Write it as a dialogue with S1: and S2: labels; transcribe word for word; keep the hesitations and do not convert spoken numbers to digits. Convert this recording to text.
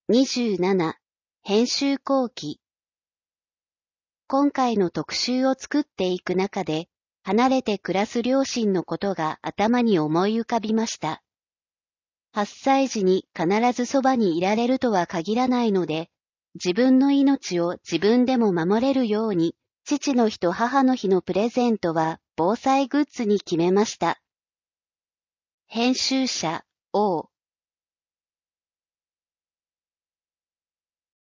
S1: にじゅうなな、編集後期。今回の特集を作っていく中で、離れて暮らす両親のことが頭に思い浮かびました。はっさい児に必ずそばにいられるとは限らないので、自分の命を自分でも守れるように、父の日と母の日のプレゼントは防災グッズに決めました。編集者 O